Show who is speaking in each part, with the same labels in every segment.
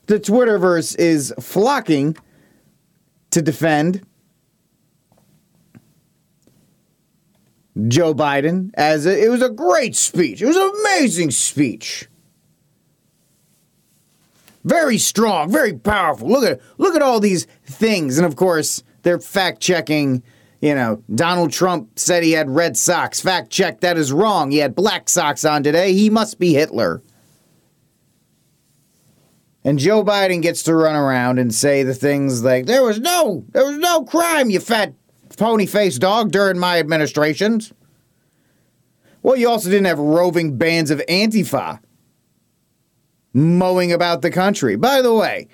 Speaker 1: the Twitterverse is flocking to defend Joe Biden it was a great speech. It was an amazing speech. Very strong, very powerful. Look at all these things. And of course, they're fact checking. Donald Trump said he had red socks. Fact check, that is wrong. He had black socks on today. He must be Hitler. And Joe Biden gets to run around and say the things like, there was no crime, you fat pony-faced dog, during my administrations. Well, you also didn't have roving bands of Antifa mowing about the country. By the way,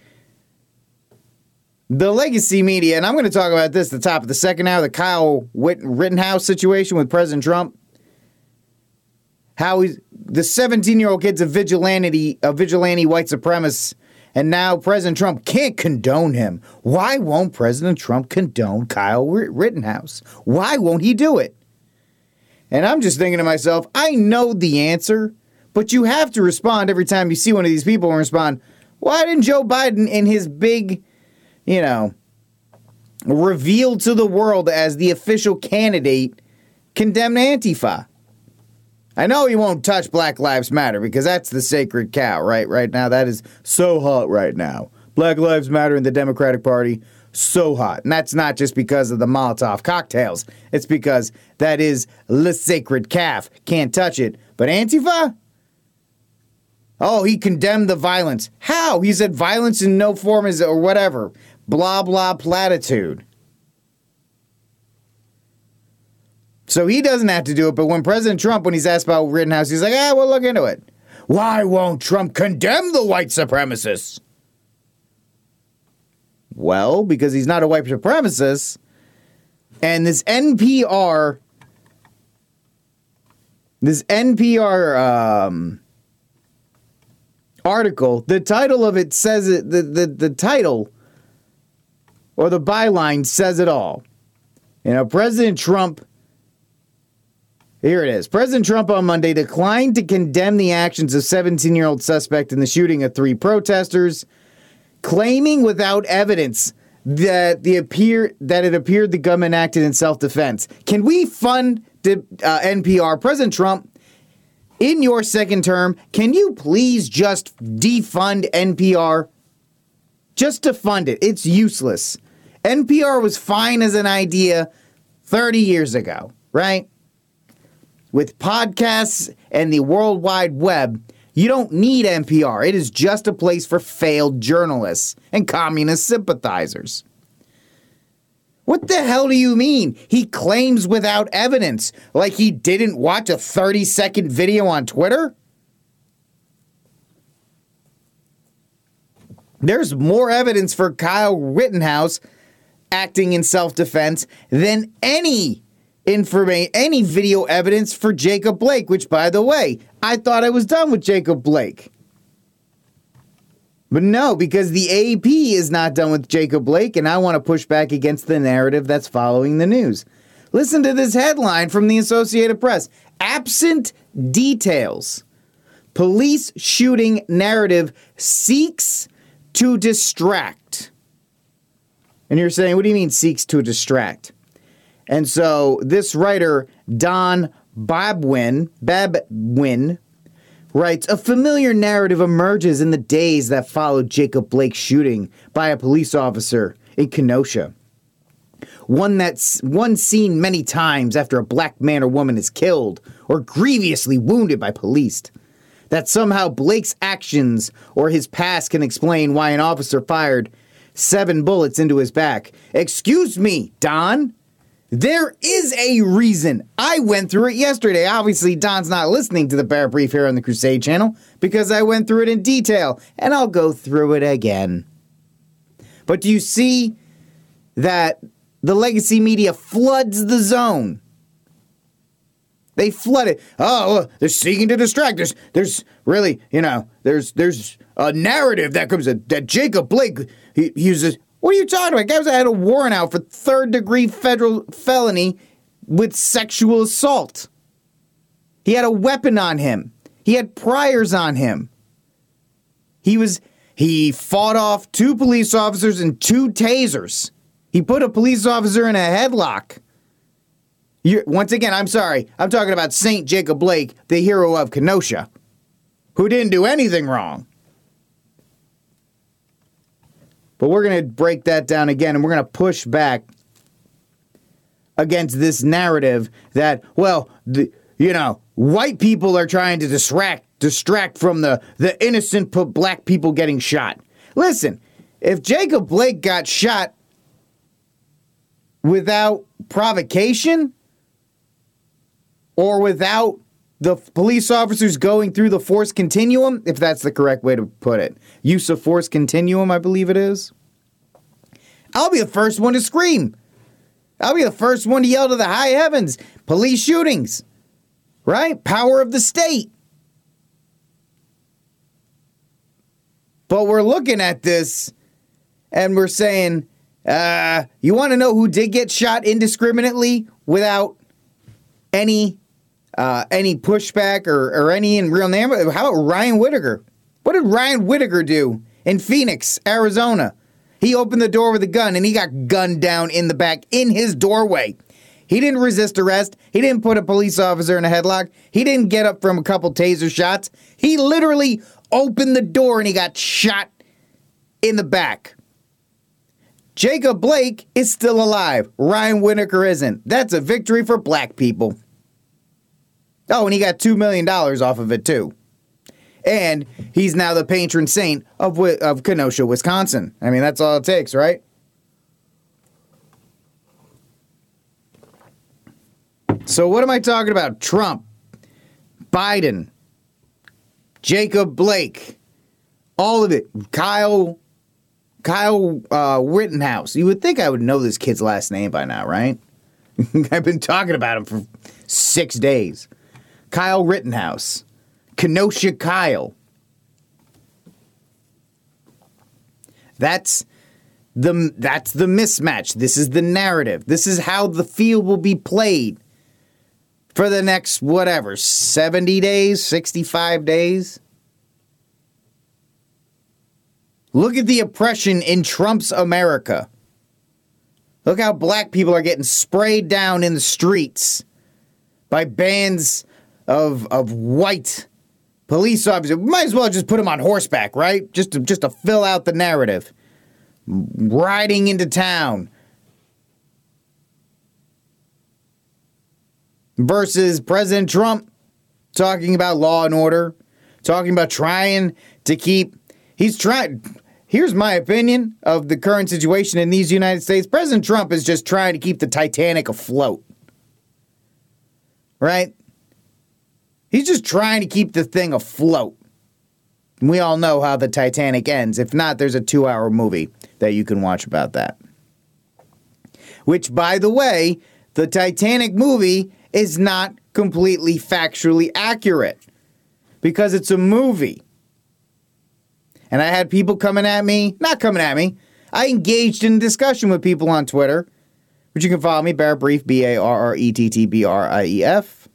Speaker 1: the legacy media, and I'm going to talk about this at the top of the second hour, the Kyle Rittenhouse situation with President Trump. How the 17-year-old kid's a vigilante white supremacist, and now President Trump can't condone him. Why won't President Trump condone Kyle Rittenhouse? Why won't he do it? And I'm just thinking to myself, I know the answer, but you have to respond every time you see one of these people and respond, why didn't Joe Biden in his big, revealed to the world as the official candidate condemn Antifa? I know he won't touch Black Lives Matter because that's the sacred cow, right? Right now, that is so hot right now. Black Lives Matter in the Democratic Party, so hot. And that's not just because of the Molotov cocktails. It's because that is the sacred calf. Can't touch it. But Antifa? Oh, he condemned the violence. How? He said violence in no form is, or whatever. Blah, blah, platitude. So he doesn't have to do it, but when President Trump, when he's asked about Rittenhouse, he's like, we'll look into it. Why won't Trump condemn the white supremacists? Well, because he's not a white supremacist, and this NPR article, the title of it says it, the title, or the byline says it all. President Trump, here it is. President Trump on Monday declined to condemn the actions of 17-year-old suspect in the shooting of 3 protesters, claiming without evidence that it appeared the gunman acted in self-defense. Can we fund the NPR? President Trump, in your second term, can you please just defund NPR? Just to fund it. It's useless. NPR was fine as an idea 30 years ago, right? With podcasts and the World Wide Web, you don't need NPR. It is just a place for failed journalists and communist sympathizers. What the hell do you mean? He claims without evidence, like he didn't watch a 30-second video on Twitter? There's more evidence for Kyle Rittenhouse acting in self-defense than any video evidence for Jacob Blake, which, by the way, I thought I was done with Jacob Blake. But no, because the AP is not done with Jacob Blake, and I want to push back against the narrative that's following the news. Listen to this headline from the Associated Press. Absent details. Police shooting narrative seeks to distract. And you're saying, what do you mean seeks to distract? And so this writer, Don Babwin, writes, a familiar narrative emerges in the days that followed Jacob Blake's shooting by a police officer in Kenosha. One seen many times after a black man or woman is killed or grievously wounded by police. That somehow Blake's actions or his past can explain why an officer fired 7 bullets into his back. Excuse me, Don. There is a reason. I went through it yesterday. Obviously, Don's not listening to the Bear Brief here on the Crusade channel because I went through it in detail, and I'll go through it again. But do you see that the legacy media floods the zone? They flood it. Oh, they're seeking to distract. There's really, there's a narrative that comes that Jacob Blake, he uses. What are you talking about? Guys, I had a warrant out for 3rd-degree federal felony with sexual assault. He had a weapon on him. He had priors on him. He was He fought off 2 police officers and 2 tasers. He put a police officer in a headlock. Once again, I'm sorry. I'm talking about St. Jacob Blake, the hero of Kenosha, who didn't do anything wrong. But we're going to break that down again, and we're going to push back against this narrative that, well, white people are trying to distract from the innocent black people getting shot. Listen, if Jacob Blake got shot without provocation or without the police officers going through the force continuum, if that's the correct way to put it, use of force continuum, I believe it is, I'll be the first one to scream. I'll be the first one to yell to the high heavens. Police shootings, right? Power of the state. But we're looking at this and we're saying, you want to know who did get shot indiscriminately without any pushback or any in real name? How about Ryan Whittaker? What did Ryan Whittaker do in Phoenix, Arizona? He opened the door with a gun and he got gunned down in the back in his doorway. He didn't resist arrest. He didn't put a police officer in a headlock. He didn't get up from a couple taser shots. He literally opened the door and he got shot in the back. Jacob Blake is still alive. Ryan Whittaker isn't. That's a victory for black people. Oh, and he got $2 million off of it, too. And he's now the patron saint of Kenosha, Wisconsin. I mean, that's all it takes, right? So what am I talking about? Trump, Biden, Jacob Blake, all of it. Kyle Rittenhouse. You would think I would know this kid's last name by now, right? I've been talking about him for 6 days. Kyle Rittenhouse. Kenosha Kyle. That's the mismatch. This is the narrative. This is how the field will be played for the next, 70 days, 65 days. Look at the oppression in Trump's America. Look how black people are getting sprayed down in the streets by bands of white police officers. Might as well just put them on horseback, right? Just to fill out the narrative. Riding into town. Versus President Trump talking about law and order. Talking about trying to keep... Here's my opinion of the current situation in these United States. President Trump is just trying to keep the Titanic afloat. Right? He's just trying to keep the thing afloat. And we all know how the Titanic ends. If not, there's a 2-hour movie that you can watch about that. Which, by the way, the Titanic movie is not completely factually accurate. Because it's a movie. And I had people not coming at me. I engaged in discussion with people on Twitter, which you can follow me, Barrett Brief, BarrettTTBrief,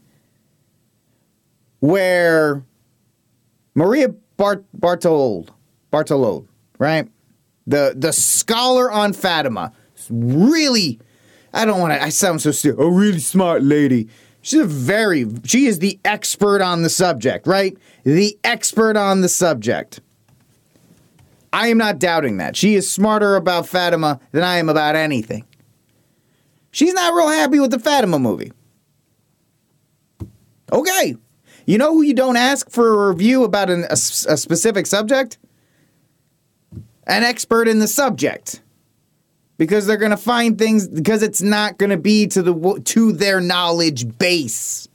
Speaker 1: where Maria Bartolod, right? The scholar on Fatima, really, I sound so stupid, a really smart lady. She is the expert on the subject, right? The expert on the subject. I am not doubting that. She is smarter about Fatima than I am about anything. She's not real happy with the Fatima movie. Okay. You know who you don't ask for a review about a specific subject? An expert in the subject. Because they're going to find things, because it's not going to be to their knowledge base.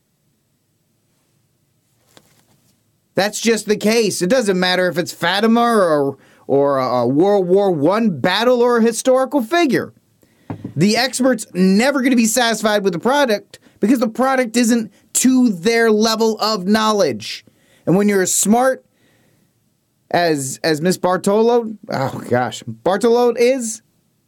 Speaker 1: That's just the case. It doesn't matter if it's Fatima or a World War I battle or a historical figure. The expert's never going to be satisfied with the product because the product isn't to their level of knowledge. And when you're as smart as Miss Bartolod, Bartolod is,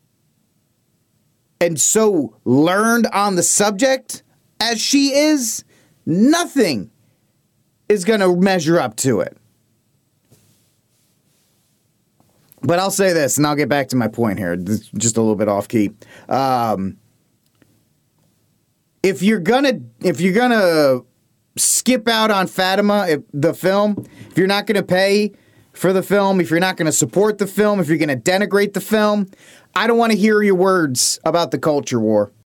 Speaker 1: and so learned on the subject as she is, nothing is going to measure up to it. But I'll say this, and I'll get back to my point here. This is just a little bit off key. If you're gonna skip out on Fatima, the film, if you're not gonna pay for the film, if you're not gonna support the film, if you're gonna denigrate the film, I don't want to hear your words about the culture war.